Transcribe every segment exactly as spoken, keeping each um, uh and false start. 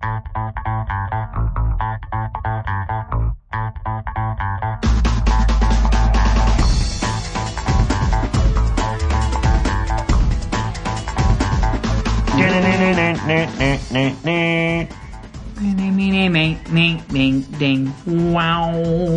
Ding. Wow.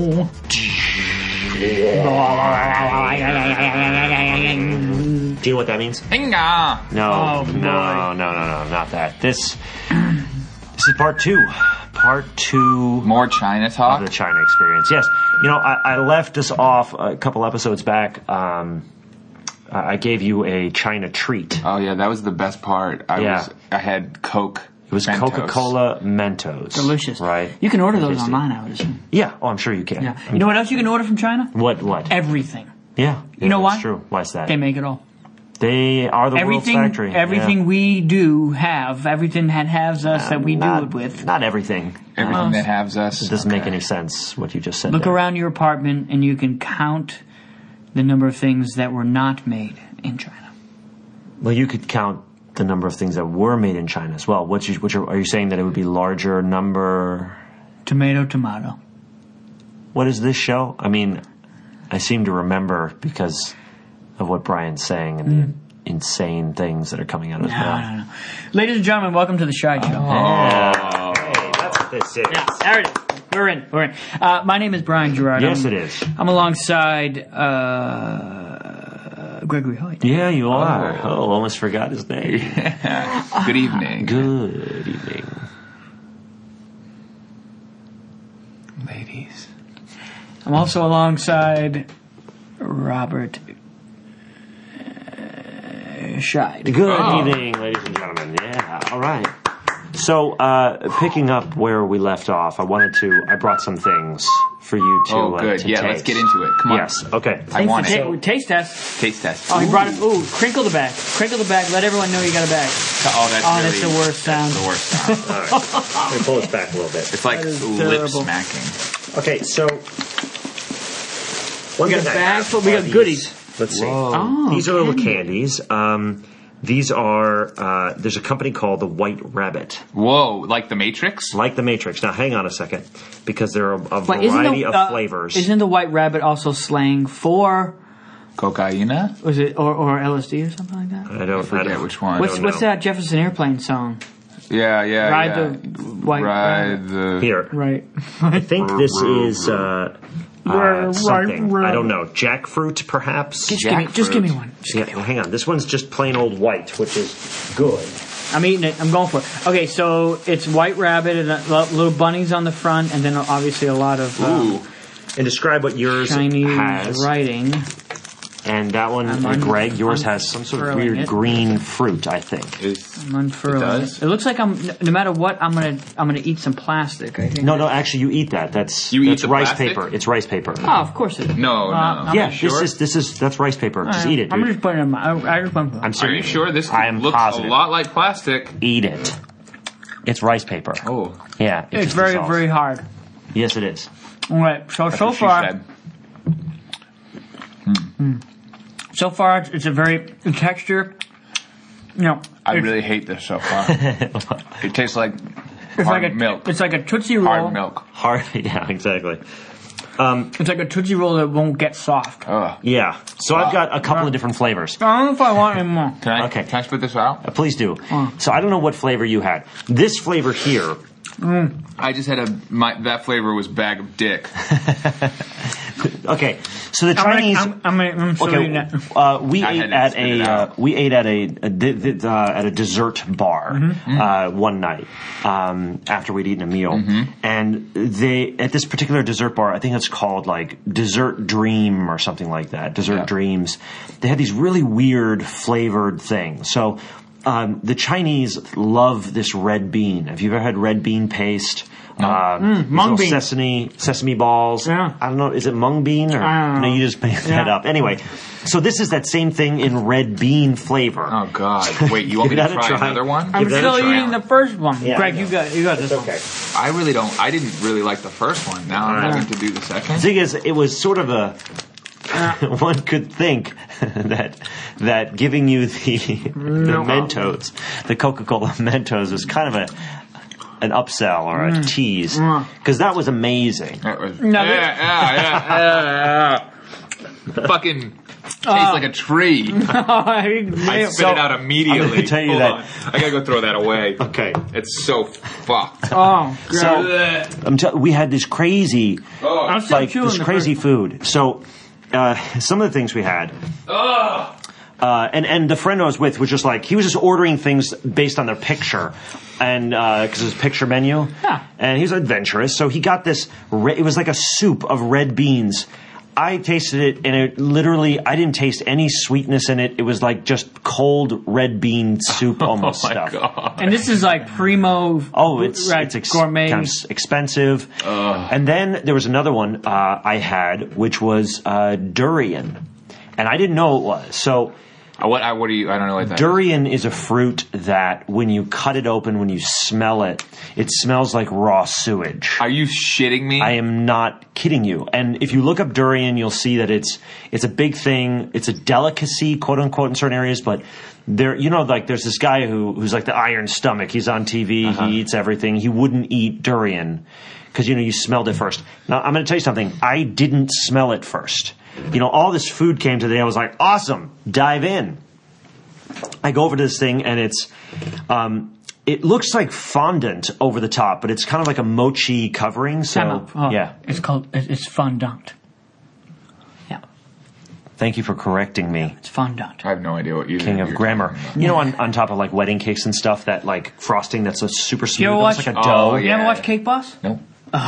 Do you know what that means? Inga. No, Oh, no, boy. no, no, no, not that. This, this is part two. Part two More China talk. of the China experience. Yes. You know, I, I left us off a couple episodes back. Um, I gave you a China treat. Oh yeah, that was the best part. I Yeah. was I had Coke. It was Mentos. Coca-Cola Mentos. Delicious. Right? You can order those Tasty. online, I would assume. Yeah. Oh, I'm sure you can. Yeah. You know what else you can order from China? What? What? Everything. Yeah. You know that's why? True. Why's that? They make it all. They are the Everything, world's factory. everything Yeah. we do have, everything that has us that we not, do it with. Not everything. Everything Uh, that has us. It doesn't make Okay. any sense what you just said. Look there. around your apartment and you can count the number of things that were not made in China. Well, you could count the number of things that were made in China as well. Which, is, which are, are you saying that it would be larger number? Tomato, tomato. What is this show? I mean, I seem to remember because of what Brian's saying and the insane things that are coming out of his No, mouth. no, no. Ladies and gentlemen, welcome to the Shide Show. Yeah. Hey, that's what this is. Yeah, there it is. We're in. We're in. Uh, my name is Brian Gerard. Yes, I'm, it is. I'm alongside uh, Gregory Hoyt. Yeah, you are. Oh, almost forgot his name. Good evening, Good evening. ladies. I'm also alongside Robert uh, Scheid. Good Oh. evening, ladies and gentlemen. Yeah, all right. So, uh, picking up where we left off, I wanted to. I brought some things for you to. Oh, uh, good. to Yeah, taste. let's get into it. Come on. Yes. Okay. I want Ta- it. taste test. Taste test. Oh, he brought it. Ooh, crinkle the bag. Crinkle the bag. Let everyone know you got a bag. Oh, that's Oh, really, that's the worst sound. The worst sound. All right. Let me pull this back a little bit. It's like That is lip terrible. smacking. Okay, so one We got thing a I bag have full- we are got these- goodies. Let's see. Whoa. Oh, These are little candy. candies. Um, these are. Uh, there's a company called the White Rabbit, Whoa, like the Matrix? like the Matrix. Now, hang on a second, because there are a But isn't variety the, of uh, flavors. Isn't the White Rabbit also slang for? Cocaina? Was it or, or L S D or something like that? I don't I forget don't- which one. I What's don't what's know. that Jefferson Airplane song? Yeah, yeah, Ride yeah. the White Ride Rabbit. the... Here, Right. I think this is uh, uh, something. I don't know. Jackfruit, perhaps. Just give me, just give me one. Just Yeah, give me one. hang on. This one's just plain old white, which is good. I'm eating it. I'm going for it. Okay, so it's White Rabbit and a, lo- little bunnies on the front, and then obviously a lot of um, Ooh. And describe what yours Chinese has. writing. And that one, I'm uh, un- Greg, yours has some sort of unfurling weird it. green fruit, I think. Is, I'm unfurling It it. does? It looks like I'm. No matter what, I'm gonna. I'm gonna eat some plastic. I think. No, no, actually, you eat that. That's You eat that's the rice plastic? paper. It's rice paper. Oh, of course it is. No, no. I'm yeah, sure? this is this is that's rice paper. Just Alright, eat it, I'm dude. just putting it in my. I, I just want to. I'm Are serious. you sure? This I am looks positive. a lot like plastic. Eat it. It's rice paper. Oh. Yeah, it It's just very, dissolves. very hard. Yes, it is. All right. So That's so what she far, said. so far, it's, it's a very the texture. You know, I it's, really hate this so far. It tastes like it's hard like a milk. It's like a Tootsie Roll. Hard milk. Hard. Yeah, exactly. It's like a Tootsie Roll that won't get soft. Ugh. Yeah. So I've got a couple of different flavors. I don't know if I want any more. Can I, Okay. can I spit this out? Uh, Please do. So I don't know what flavor you had. This flavor here. I just had a my that flavor was bag of dick. Okay, so the I'm gonna, Chinese. I'm, I'm, gonna, I'm still eating Okay, it. uh, we I ate had to at spit it a uh, out. we ate at a, a di- di- uh, at a dessert bar Mm-hmm. uh, one night um, after we'd eaten a meal, Mm-hmm. and they at this particular dessert bar, I think it's called like Dessert Dream or something like that. Dessert Yeah. Dreams. They had these really weird flavored things. So um, the Chinese love this red bean. Have you ever had red bean paste? Uh, these mung little bean. sesame sesame balls. Yeah. I don't know. Is it mung bean or I don't no? know. You just made that Yeah. up. Anyway, so this is that same thing in red bean flavor. Oh God! Wait, you want me Give to that a try, try. another one? I'm Give that a still try. eating the first one. Yeah, Greg, I you know. got you got this It's one. okay. I really don't. I didn't really like the first one. Now I'm Alright. having to do the second. The thing is, it was sort of a. One could think that that giving you the the No. Mentos, the Coca-Cola Mentos, was kind of a an upsell or a Mm. tease Mm. because that was amazing. That was, No, yeah, yeah, yeah, yeah, yeah. Fucking tastes Uh. like a tree. I spit so, it out immediately. I'm gonna tell you Hold that- on. I gotta go throw that away. Okay, It's so fucked. Oh, So- God. I'm tell- we had this crazy, Oh, I'm still like chewing this the crazy first- food. So uh, some of the things we had. oh. Uh, and, and the friend I was with was just like, he was just ordering things based on their picture. And, uh 'cause it was a picture menu. Yeah. And he's adventurous. So he got this, re- it was like a soup of red beans. I tasted it and it literally, I didn't taste any sweetness in it. It was like just cold red bean soup almost Oh my stuff. god. And this is like primo. Oh, it's, right, it's ex- gourmet. kind of s- expensive. And then there was another one uh, I had, which was uh, durian. And I didn't know it was. So Uh, What? I, what do you? I don't know what that. is. durian is a fruit that when you cut it open, when you smell it, it smells like raw sewage. Are you shitting me? I am not kidding you. And if you look up durian, you'll see that it's it's a big thing. It's a delicacy, quote unquote, in certain areas. But there, you know, like there's this guy who who's like the Iron Stomach. He's on T V. Uh-huh. He eats everything. He wouldn't eat durian because you know you smelled it first. Now I'm going to tell you something. I didn't smell it first. You know, all this food came today. I was like, awesome, dive in. I go over to this thing and it's, um, it looks like fondant over the top, but it's kind of like a mochi covering. So, Time out. Oh, yeah. It's called, it's fondant. Yeah, Thank you for correcting me, it's fondant. I have no idea what you. king of you're grammar. talking about. You know, on, on top of like wedding cakes and stuff, that like frosting that's a super smooth, You ever almost watch- like a Oh, dough. You ever yeah. watch Cake Boss? Nope.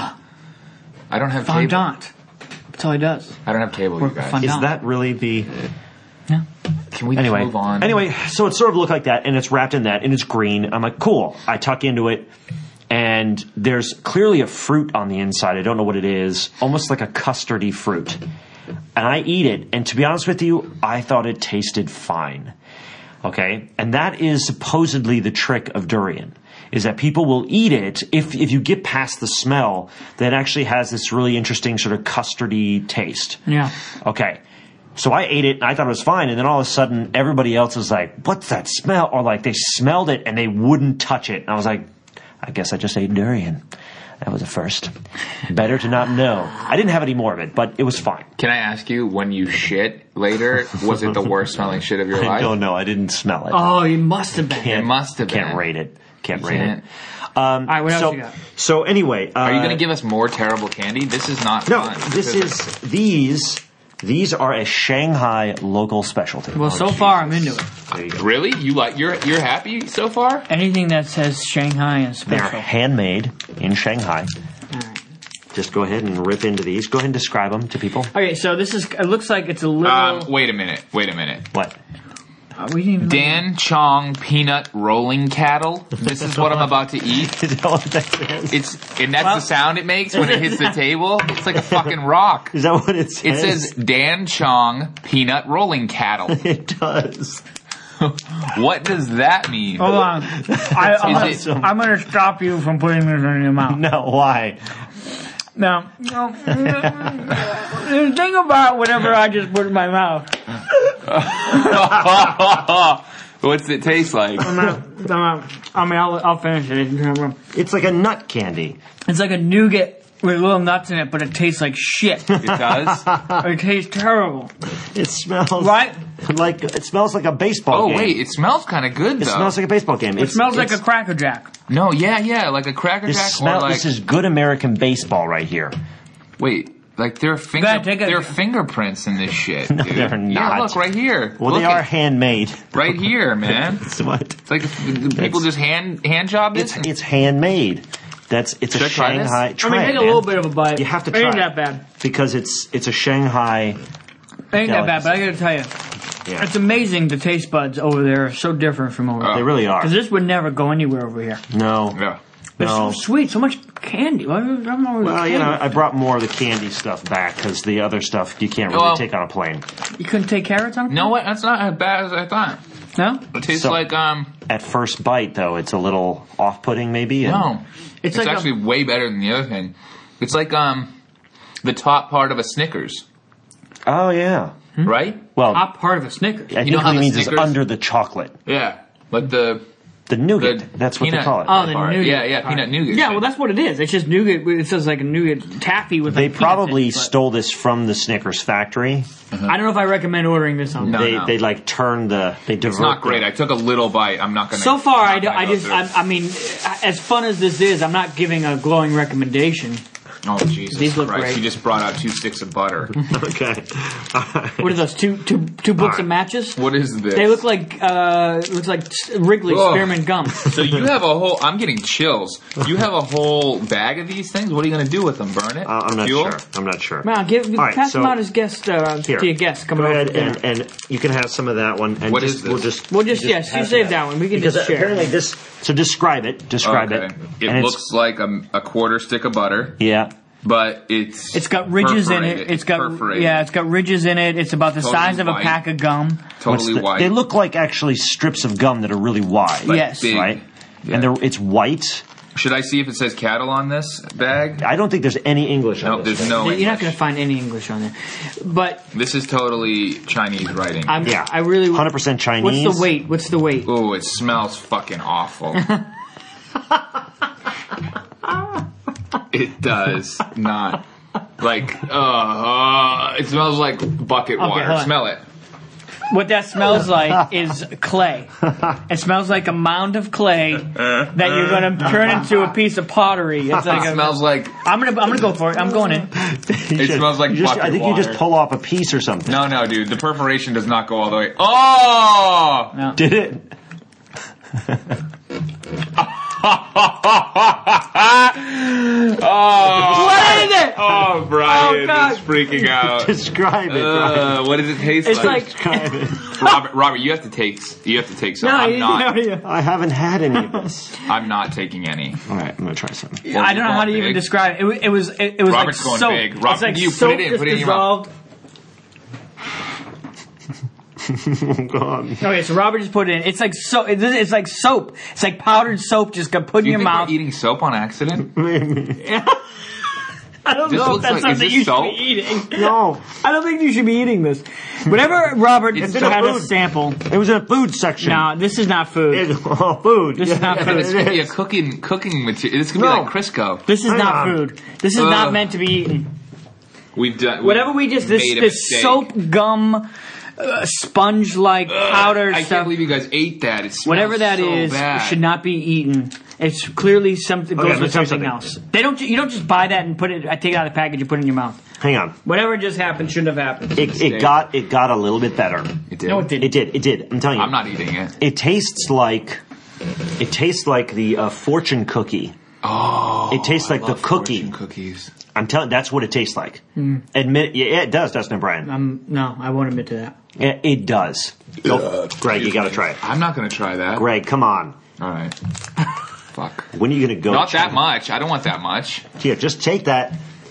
I don't have cable. Fondant. That's all he does. I don't have cable, you Work with guys. fondant. Is that really the... Yeah. Can we just Anyway, move on? anyway, so it sort of looked like that, and it's wrapped in that, and it's green. I'm like, cool. I tuck into it, and there's clearly a fruit on the inside. I don't know what it is. Almost like a custardy fruit. And I eat it, and to be honest with you, I thought it tasted fine. Okay? And that is supposedly the trick of durian, is that people will eat it if if you get past the smell, that it actually has this really interesting sort of custardy taste. Yeah. Okay. So I ate it and I thought it was fine, and then all of a sudden everybody else was like, what's that smell? Or like they smelled it and they wouldn't touch it. And I was like, I guess I just ate durian. That was a first. Better to not know. I didn't have any more of it, but it was fine. Can I ask you, when you shit later, was it the worst smelling shit of your I life? don't know. I didn't smell it. Oh, you must have been. Can't- It must have Can't been. rate it. Can't You rate can't. it. Um, All right, what else so, you got? so anyway. Uh, Are you going to give us more terrible candy? This is not No, fun. this is, these, these are a Shanghai local specialty. Well, so far I'm into it. There you go. Really? You like? You're you're happy so far? Anything that says Shanghai and They're special. handmade in Shanghai. All right. Just go ahead and rip into these. Go ahead and describe them to people. Okay, so this is. It looks like it's a little. Um, wait a minute. Wait a minute. What? uh, we didn't even. Dan Chong peanut rolling cattle. This is what I'm about to eat. Is that what that is? It's and that's Well- the sound it makes when it hits the table. It's like a fucking rock. Is that what it says? It says Dan Chong peanut rolling cattle. It does. What does that mean? Hold on. I, I'm, Is gonna, it- I'm gonna stop you from putting this in your mouth. No, why? Now, no, think about whatever I just put in my mouth. What's it taste like? I'm not, I'm not, I mean, I'll, I'll finish it. It's like a nut candy. It's like a nougat with little nuts in it, but it tastes like shit. It does? It tastes terrible. It smells Right? like it smells like a baseball Oh game. wait, it smells kind of good It though. smells like a baseball game. It smells like a Cracker Jack. No, yeah, yeah, like a Cracker This Jack smell. or like This is good American baseball right here. wait, like there are finger ahead, take a- there are fingerprints in this shit. No, dude. they're Yeah, not. look right here. Well, Look they are at- handmade. right here, man. That's what. It's like if people just hand hand job this. It's it's handmade. That's it's Should a I try this? Shanghai. I Try mean, it, take a man. little bit of a bite. You have to It ain't try that it. bad. because it's it's a Shanghai. It ain't that bad, but I gotta tell you, Yeah, it's amazing the taste buds over there are so different from over Oh. there. they really are. Because this would never go anywhere over here. No, yeah. It's no. so sweet, so much candy. Why- I'm always Well, you candy. know, I brought more of the candy stuff back because the other stuff you can't really Well- take on a plane. You couldn't take carrots on it? No, what? That's not as bad as I thought. No? It tastes So- like um. At first bite, though, it's a little off-putting, maybe. and- No, It's it's, like a- actually way better than the other thing. It's like um, the top part of a Snickers, Oh yeah. right? Well, Top part of a Snickers. I You know think how what he the means is Snickers- under the chocolate. Yeah, like the The nougat. The That's what peanut they call it. Oh, the part. nougat. Yeah, yeah, part. peanut nougat. Yeah, well, that's what it is. It's just nougat. It says like a nougat taffy with. They like probably peanuts in it, but stole this from the Snickers factory. I don't know if I recommend ordering this on. No. they they like turn the they divert. It's not great. the- I took a little bite. I'm not going to. So far, I, do, I just, I, I mean, as fun as this is, I'm not giving a glowing recommendation. Oh, Jesus These look Christ. great. He just brought out two sticks of butter. Okay. What are those? Two, two, two books right. of matches? What is this? They look like, uh, looks like Wrigley Ugh. spearmint gum. So you have a whole. I'm getting chills. You have a whole bag of these things. What are you going to do with them? Burn it? Uh, I'm not Fuel? sure. I'm not sure. Man, give, All right, pass so- them out as guest, uh, Here. to your guests coming Go over ahead for dinner. and, and you can have some of that one. And What just, is this? We'll just We'll just, yes, you pass save it that out. one. We can because just share. apparently this. So describe it. Describe Okay. it. It And it's- looks like a, a quarter stick of butter, Yeah. but it's It's got ridges in it. perforated. It's got perforated. yeah, it's got ridges in it. It's about the Totally size of a white. pack of gum. What's totally the- white. They look like actually strips of gum that are really wide. Like Yes. big. Right. Yeah. And they're, it's white. Should I see if it says cattle on this bag? I don't think there's any English on No, this there's thing. no. You're not English. going to find any English on there, but This is totally Chinese writing. I'm, Yeah. I really one hundred percent Chinese. What's the weight? What's the weight? Oh, it smells fucking awful. It does not. Like, uh, uh, it smells like bucket Okay, water. hold on. Smell it. What that smells like is clay. It smells like a mound of clay that you're going to turn into a piece of pottery. It's like It a, smells like. I'm gonna I'm gonna go for it. I'm going in. It smells like You just, bucket I think water. you just pull off a piece or something. No, no, dude. The perforation does not go all the way. Oh! No. Did it? Oh! What is it? Oh, Brian Oh, God. is freaking out. Describe it. Brian. Uh, what does it taste It's like? like Describe it. Robert, Robert, you have to take. You have to take some. no, I'm you, not. no, you- I haven't had any of this. I'm not taking any. All right, I'm gonna try some. I don't know how to Big. even describe it. It, wa- it was it, it was Robert's like going soap. big. Rob, it's like you put soap it in, just put it in your mouth. dissolved. Oh God. Okay, so Robert just put it in. It's like so. It's, it's like soap. It's like powdered soap just got put Do in you your think mouth. we're eating soap on accident? I don't This know if looks that's like- is something this you should soap? be eating. No, I don't think you should be eating this. Whenever Robert It's had in a food. sample, it was in a food section. no, this is not food. It's all food. This is not Yeah, food. but it's gonna be a is. cooking cooking material. This could be No. like Crisco. This is Hang not on. food. This is not Ugh. meant to be eaten. We've done Whatever we just this made a this mistake. soap gum uh, sponge like Ugh, powder I can't stuff. believe you guys ate that. It smells Whatever that so is bad. should not be eaten. It's clearly something Okay, goes let with me tell you something something. else. They don't. You don't just buy that and put it. I take it out of the package and put it in your mouth. Hang on. Whatever just happened shouldn't have happened. It, it got it got a little bit better. It did. No, it didn't. It did. It did. I'm telling you. I'm not eating it. It tastes like it tastes like the uh, fortune cookie. Oh, It tastes like I the love cookie. fortune cookies. I'm telling. That's what it tastes like. Admit. Yeah, it does, doesn't it, Brian? Um, no, I won't admit to that. It, it does. Go, Greg, you got to try it. I'm not going to try that. Greg, come on. All right. Fuck. When are you going to go? Not China? that much. I don't want that much. Here, just take that.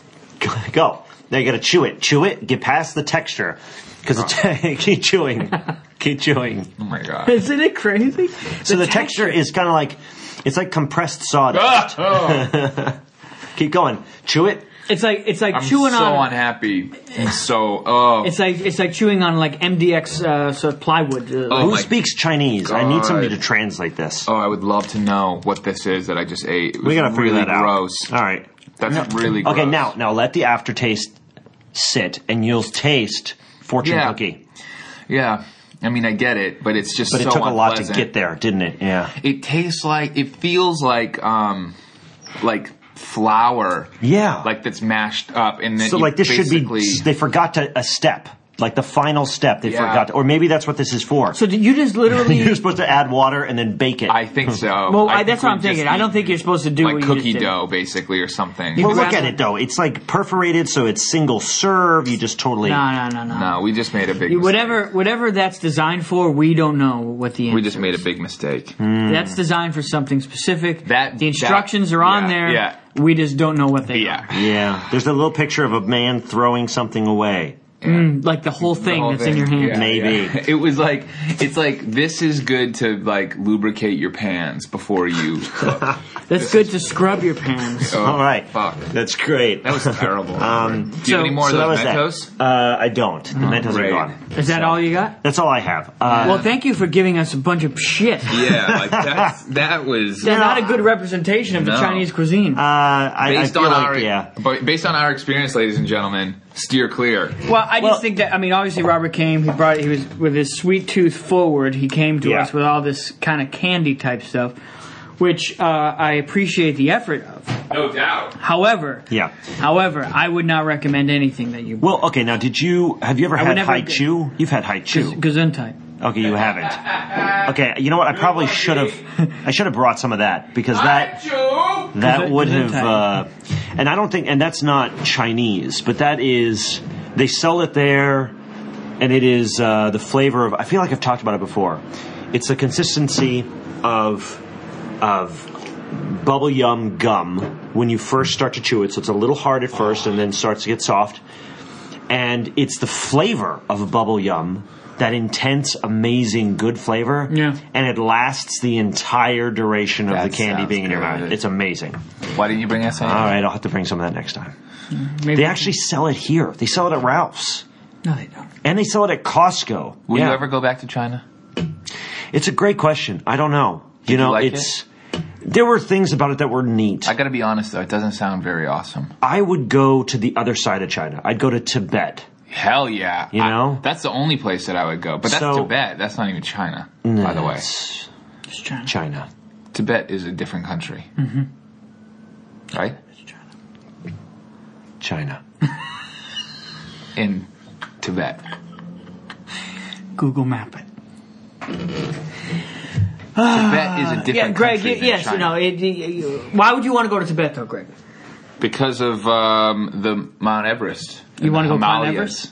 Go. Now you got to chew it. Chew it. Get past the texture. Because it's keep chewing. Keep chewing. Oh my god. Isn't it crazy? So the, texture is kind of like it's like compressed sawdust. Ah, oh, Keep going. Chew it. It's like it's like I'm chewing so on. unhappy. I'm so oh. It's like it's like chewing on like M D X uh, sort of plywood. Uh, Oh Who my speaks Chinese? I need somebody to God. translate this. Oh, I would love to know what this is that I just ate. It was we got to figure really that out. gross. All right. That's really gross. Okay, now now let the aftertaste sit, and you'll taste fortune Yeah. cookie. Yeah. I mean, I get it, but it's just But so it took a lot to unpleasant. get there, didn't it? Yeah. It tastes like it feels like um like flour, Yeah. like that's mashed up, and then So you like this should be. basically- They forgot to a step, like the final step. They Yeah. forgot, to, or maybe that's what this is for. so did you just literally? You're supposed to add water and then bake it. I think so. well, I, think that's what we I'm just thinking. I don't think you're supposed to do like what you cookie just did. dough, basically, or something. well, look grab at it. it though. It's like perforated, so it's single serve. You just totally. No, no, no, no. No, we just made a big. You- mistake. Whatever, whatever that's designed for, we don't know what the answer We just made a is. big mistake. That's designed for something specific. That- the instructions that- are on yeah, there. yeah. We just don't know what they Yeah. are. Yeah, there's a little picture of a man throwing something away. Mm, like the whole thing whole that's thing. in your hand. Yeah, Maybe. yeah. It was like, it's like, this is good to like lubricate your pans before you cook. That's good to scrub your pans. Oh, All right. Fuck. That's great. That was terrible. Um, Do you so- have any more so that of was those Mentos? that. Uh, I don't. The Mentos great. are gone. Is that all you got? That's all I have. Uh, Well, thank you for giving us a bunch of shit. Yeah, like that's, that was... They're not a good representation of the No. Chinese cuisine. uh, I, I Based feel on like, our, yeah. but based on our experience, ladies and gentlemen, steer clear. Well, I just Well- think that, I mean, obviously Robert came, he brought, he was, with his sweet tooth forward, he came to Yeah. us with all this kind of candy type stuff, which uh, I appreciate the effort of. No doubt. However, Yeah. however, I would not recommend anything that you Well, okay, now did you, have you ever I would had never Hai get- Chu? You've had Hai Chu. Gesundheit. Okay, you haven't. Okay, you know what? I probably should have, I should have brought some of that because that, that Gesund- would have, Gesundheit. uh, and I don't think, and that's not Chinese, but that is, they sell it there, and it is uh, the flavor of, I feel like I've talked about it before. It's the consistency of, of bubble yum gum when you first start to chew it. So it's a little hard at first and then starts to get soft. And it's the flavor of bubble yum, that intense, amazing, good flavor. Yeah. And it lasts the entire duration of That the candy sounds being in your good. mouth. It's amazing. Why didn't you bring us any? All right, I'll have to bring some of that next time. Maybe They actually sell it here. They sell it at Ralph's. No, they don't. And they sell it at Costco. Will Yeah. you ever go back to China? It's a great question. I don't know. You you know, like it's... There were things about it that were neat. I gotta be honest though, it doesn't sound very awesome. I would go to the other side of China. I'd go to Tibet. Hell yeah. You I- know? that's the only place that I would go. But that's So- Tibet. That's not even China, by the way. It's It's China. China. Tibet is a different country. Mm-hmm. Right? It's China. China. In Tibet. Google Map it. Tibet is a different Yeah, Greg. country y- than yes, China. you know. It, it, why would you want to go to Tibet, though, Greg? Because of um, the Mount Everest. You and wanna the go climb Himalayas.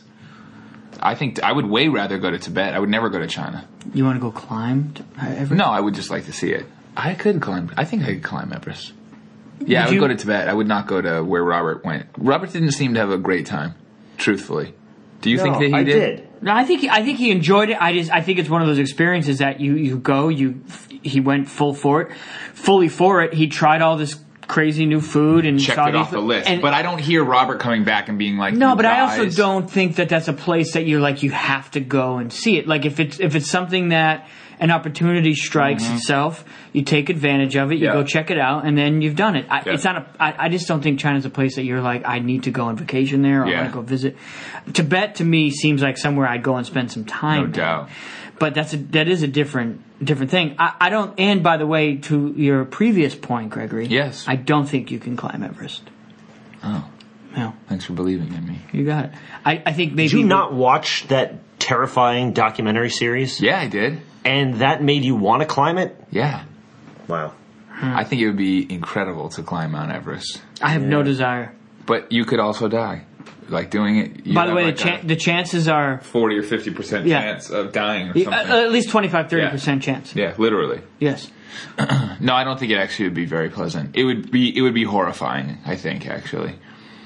I think I would way rather go to Tibet. I would never go to China. You want to go climb? To Everest? No, I would just like to see it. I could climb. I think I could climb Everest. Yeah, Would I would you- go to Tibet. I would not go to where Robert went. Robert didn't seem to have a great time, truthfully. Do you think that he I did? did. No, I think he, I think he enjoyed it. I just I think it's one of those experiences that you you go you he went full for it, fully for it. He tried all this crazy new food and Checked saw it these- off the list. and- But I don't hear Robert coming back and being like, no, "You but I also guys." don't think that that's a place that you're like you have to go and see it. Like if it's if it's something that an opportunity strikes itself, you take advantage of it, you Mm-hmm. Yeah. go check it out, and then you've done it. I, Yeah. It's not a. I, I just don't think China's a place that you're like I need to go on vacation there. Or I Yeah. want to go visit. Tibet to me seems like somewhere I'd go and spend some time. No doubt. But that's a, that is a different different thing. I, I don't. And by the way, to your previous point, Gregory. Yes. I don't think you can climb Everest. Oh, No, thanks for believing in me. you got it. I, I think maybe. Did you not watch that terrifying documentary series? Yeah, I did. And that made you want to climb it? Yeah. Wow. I think it would be incredible to climb Mount Everest. I have no desire. But you could also die. Like doing it. You By the have way, like the, chan a the chances are forty or fifty percent Yeah. chance of dying or uh, something. at least twenty-five, thirty percent chance. yeah, literally. Yes. No, I don't think it actually would be very pleasant. It would be it would be horrifying, I think, actually.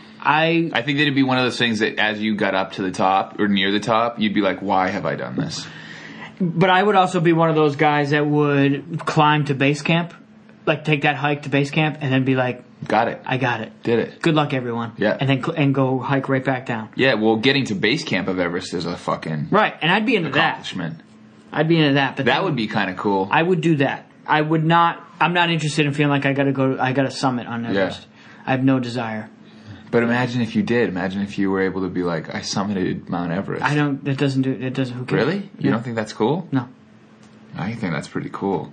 I I think that it'd be one of those things that as you got up to the top or near the top, you'd be like, why have I done this? but I would also be one of those guys that would climb to base camp, like take that hike to base camp, and then be like, Got it. I got it. Did it. Good luck, everyone. Yeah. And then cl- and go hike right back down. Yeah, well, getting to base camp of Everest is a fucking Right. And I'd be into that. accomplishment. I'd be into that. But That then would be kind of cool. I would do that. I would not. I'm not interested in feeling like I got to go. I got to summit on Everest. I have no desire. But imagine if you did. Imagine if you were able to be like, I summited Mount Everest. I don't. That doesn't do. It doesn't. Who cares? Really? You Yeah. don't think that's cool? No. I think that's pretty cool.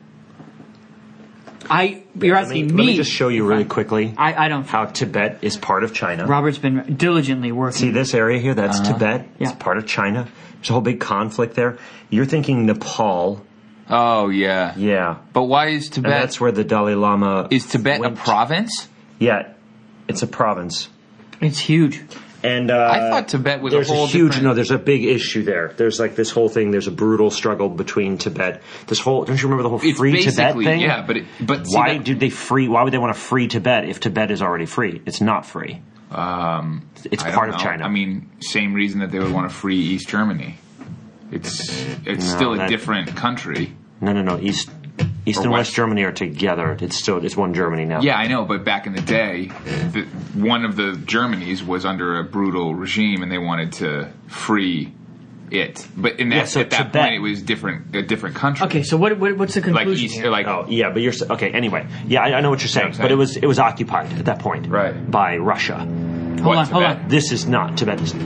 I. You're Let me, asking let me. me just show you really quickly I. I don't. how Tibet is part of China. Robert's been diligently working. See this area here? That's Tibet. Yeah. It's part of China. There's a whole big conflict there. You're thinking Nepal. Oh, yeah. Yeah. But why is And Tibet... that's where the Dalai Lama... is Tibet went- a province? Yeah. It's a province. It's huge. And uh, I thought Tibet was a there's whole huge different- no. There's a big issue there. There's like this whole thing. There's a brutal struggle between Tibet. This whole don't you remember the whole It's free Tibet basically, thing? yeah, but it, but see why that- did they free? Why would they want to free Tibet if Tibet is already free? It's not free. Um, It's I part don't of know. China. I mean, same reason that they would want to free East Germany. It's it's No, still a that- different country. No, no, no. East, East Or and West West. Germany are together. It's still it's one Germany now. Yeah, I know, but back in the day, the, one of the Germanys was under a brutal regime, and they wanted to free it. But in that, Yeah, so at that Tibet- point, it was different, a different country. Okay, so what, what what's the like conclusion East, here? like Oh, yeah, but you're s- okay. Anyway, yeah, I, I know what you're saying, what I'm but it saying? was it was occupied at that point, Right. by Russia. hold what, on, hold Tibet? on. This is not Tibet. Is, is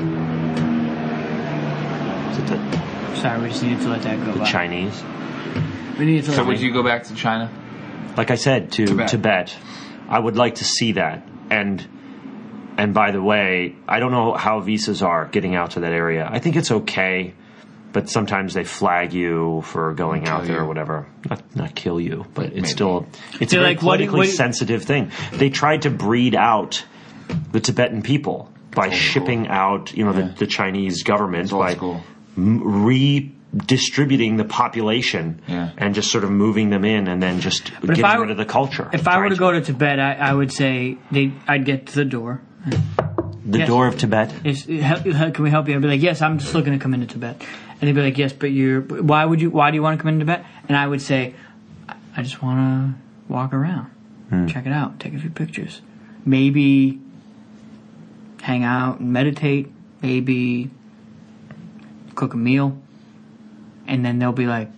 it the, Sorry, we just needed to let that go the by. Chinese? We needed to let So that would you go back to China? Like I said, to Tibet. Tibet. I would like to see that. And and by the way, I don't know how visas are getting out to that area. I think it's okay, but sometimes they flag you for going Kill out there you. or whatever. Not, not kill you, but it's Maybe. still it's They're a very like, what do you- politically what do you- sensitive thing. They tried to breed out the Tibetan people by old shipping school. out, you know, Yeah. the, the Chinese government It's old by school. m- redistributing the population Yeah. and just sort of moving them in and then just if getting I- rid of the culture. If I were Trying to go to Tibet, I, I would say they, I'd get to the door. the yes. door of Tibet. Is, help, help- can we help you? I'd be like, yes, I'm just looking to come into Tibet. And they'd be like, yes, but you're. Why would you? Why do you want to come into Tibet? And I would say, I- I just want to walk around, check it out, take a few pictures, maybe hang out and meditate, maybe cook a meal, and then they'll be like,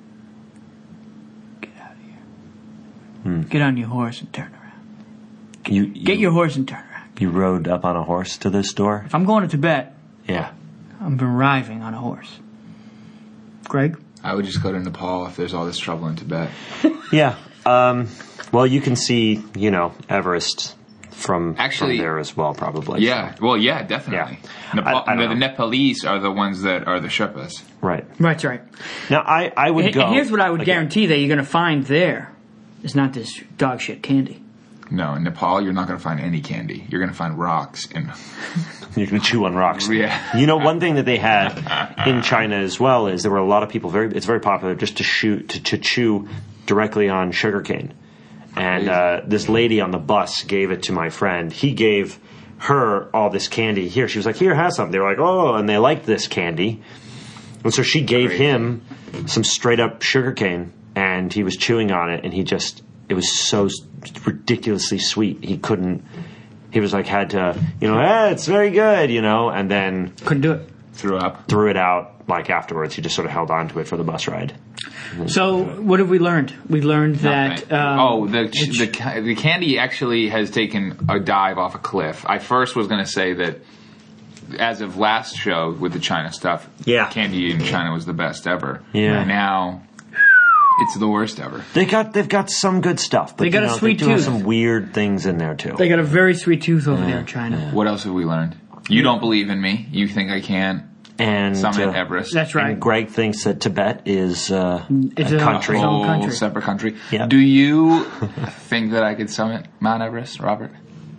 get out of here, get on your horse and turn around. You, you Get your horse and turn around. you rode up on a horse to this door. If I'm going to Tibet, Yeah. I'm arriving on a horse. Greg? I would just go to Nepal if there's all this trouble in Tibet. Yeah. Um, well, you can see, you know, Everest from, Actually- from there as well, probably. Yeah, well, yeah, definitely. Yeah. Nepal, I- I don't the, the know. Nepalese are the ones that are the Sherpas. Right. Right, right. Now, I, I would And, go. and here's what I would again, guarantee that you're going to find there is not this dog shit candy. No, in Nepal, you're not going to find any candy. You're going to find rocks. And You can chew on rocks. Yeah. You know, one thing that they had in China as well is there were a lot of people, very, it's very popular just to shoot, to, to chew directly on sugarcane. And uh, this lady on the bus gave it to my friend. He gave her all this candy. Here, she was like, here, have some. They were like, oh, and they liked this candy. And so she gave Crazy. him some straight up sugarcane, and he was chewing on it, and he just, it was so ridiculously sweet. He couldn't, he was like, had to, you know, eh, it's very good, you know, and then Couldn't do it. threw up. threw it out like afterwards. He just sort of held on to it for the bus ride. So, what have we learned? We learned that. Nothing. Um, oh, the, it's- the ca- the candy actually has taken a dive off a cliff. I first was going to say that as of last show with the China stuff, Yeah. candy in China was the best ever. Yeah. Now it's the worst ever. They got they've got some good stuff, but They got you a know, sweet they do have tooth. some weird things in there too. They got a very sweet tooth over there in China. What else have we learned? You don't believe in me. You think I can and summit uh, Everest. That's right. And Greg thinks that Tibet is uh, It's a a- country. its own Whole country. separate country. Yeah. Do you think that I could summit Mount Everest, Robert?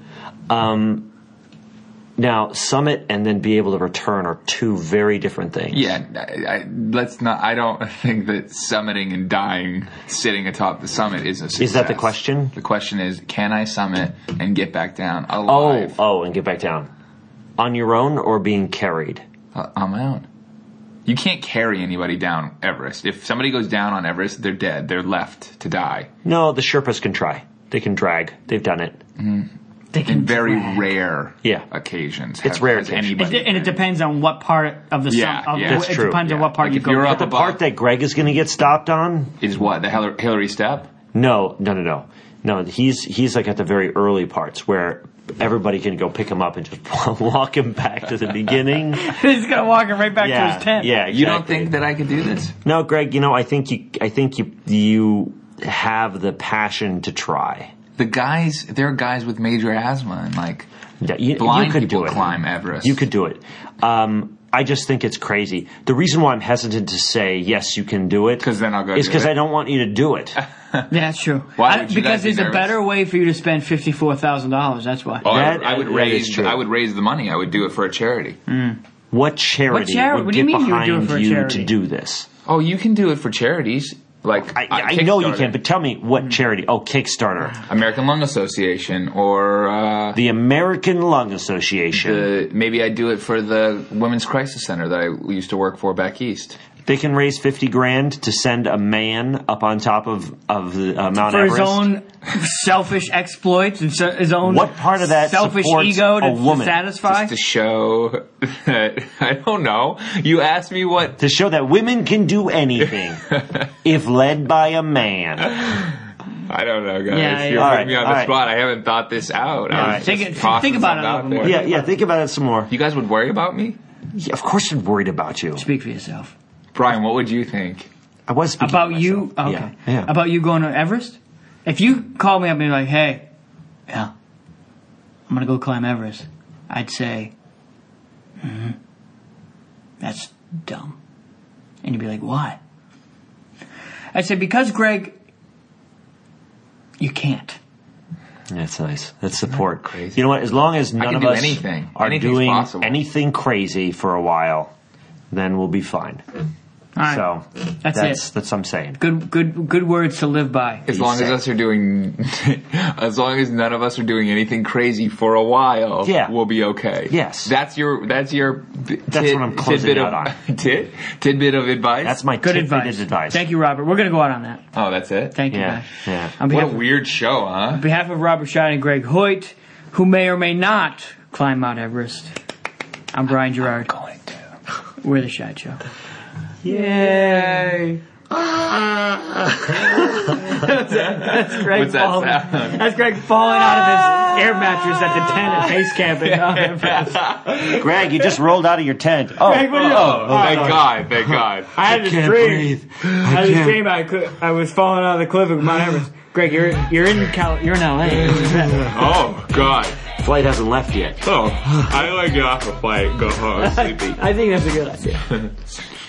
Now, summit and then be able to return are two very different things. Yeah, I, I, let's not. I don't think that summiting and dying sitting atop the summit is a success. Is that the question? The question is, can I summit and get back down Oh, alive oh, and get back down on your own or being carried. uh, on my own? You can't carry anybody down Everest. If somebody goes down on Everest, they're dead. They're left to die. No, the Sherpas can try. They can drag. They've done it. They can In very drag. rare Yeah. occasions. It's have- rare has occasions. anybody It, and it been. depends on what part of the Yeah, sun. Of, yeah. That's it true. depends on Yeah. what part Like you if go. you're to. up The above- part that Greg is going to get stopped on? Is what the Hillary, Hillary step? No, no, no, no. No, he's he's like at the very early parts where everybody can go pick him up and just walk him back to the beginning. He's gonna walk him right back to Yeah, his tent. yeah. Exactly. You don't think that I could do this? No, Greg. You know, I think you. I think you. You have the passion to try. The guys, there are guys with major asthma and like Yeah, you, blind you could people do it. climb Everest. You could do it. Um, I just think it's crazy. The reason why I'm hesitant to say yes, you can do it, 'Cause then I'll go is do because it. I don't want you to do it. Yeah, that's true. Why I- would you because guys be there's a nervous? better way for you to spend fifty four thousand dollars. That's why. Oh, I That- would, I would that raise. is true. I would raise the money. I would do it for a charity. What charity What chari- would what do you get mean you would do it behind for a you charity? to do this? Oh, you can do it for charities. Like I, uh, I know you Kickstarter. can, but tell me what charity? Oh, Kickstarter. American Lung Association, or uh, The American Lung Association. the, maybe I do it for the Women's Crisis Center that I used to work for back east. They can raise fifty grand to send a man up on top of, of the, uh, Mount For Everest. his own selfish exploits and so- his own What part of that selfish supports ego to, a woman? to satisfy. Just to show that, I don't know. You asked me what. To show that women can do anything if led by a man. I don't know, guys. Yeah, You're yeah. putting me on All the right. spot. I haven't thought this out. Yeah, I was think just it- tossing think about it something a out little there. more. Yeah, yeah, think about it some more. You guys would worry about me? Yeah, of course I'm worried about you. Speak for yourself. Brian, what would you think? I was speaking About to you? myself. Okay. Yeah, yeah. About you going to Everest? If you called me up and be like, hey, yeah, I'm going to go climb Everest, I'd say, hmm, that's dumb. And you'd be like, why? I'd say, because, Greg, you can't. That's nice. That's support. Crazy. You know what? As long as none can of do us anything. are Anything's doing possible. anything crazy for a while, then we'll be fine. All right. So That's that's it. that's what I'm saying. Good, good, good words to live by. As long as say. us are doing, as long as none of us are doing anything crazy for a while, Yeah. we'll be okay. Yes. that's your that's your. Tit, That's what I'm closing tidbit out of, Tit, tidbit of advice. That's my Good tidbit advice. of advice. Thank you, Robert. We're going to go out on that. oh, that's it. Thank you, Yeah, guys. yeah. On What behalf, a weird show, huh? on behalf of Robert Scheid and Greg Hoyt, who may or may not climb Mount Everest, I'm Brian Gerard. Going to. We're the Scheid Show. Yay! That's Greg What's that falling. sound? That's Greg falling out of his air mattress at the tent at base camp at Mount Everest. Greg, you just rolled out of your tent. Oh, Greg, what are you Oh, doing? thank God! Thank God! I had this can't dream. breathe. I had this dream. I could. I was falling out of the cliff of Mount Everest. Greg, you're you're in Cal. You're in L A. Oh God! flight hasn't left yet. Oh, I like get off a flight, go home, sleepy. I think that's a good idea.